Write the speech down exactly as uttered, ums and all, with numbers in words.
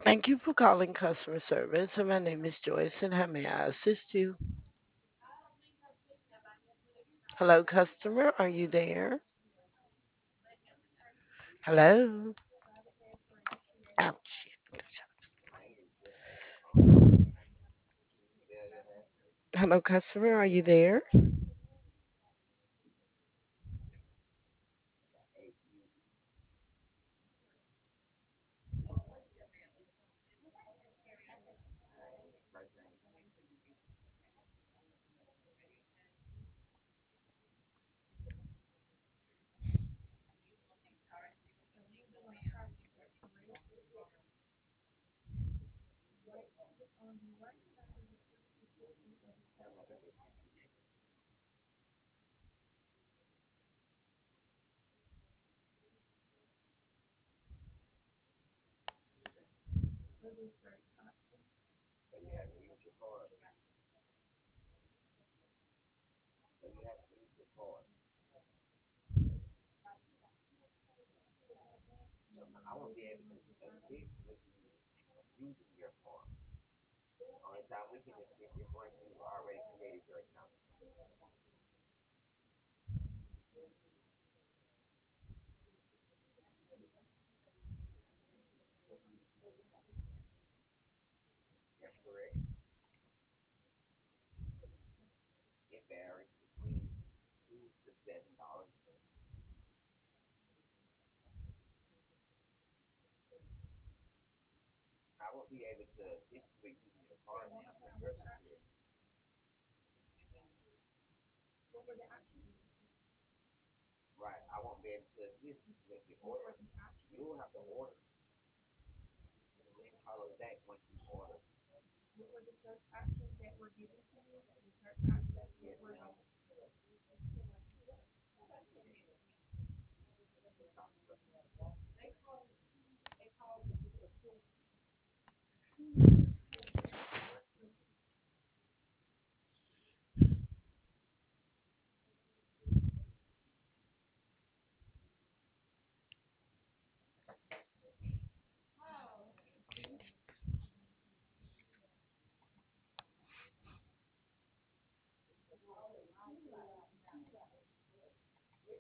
Thank you for calling customer service. And my name is Joyce, and how may I assist you? Hello, customer. Are you there? Hello. Ouch. Hello, customer. Are you there?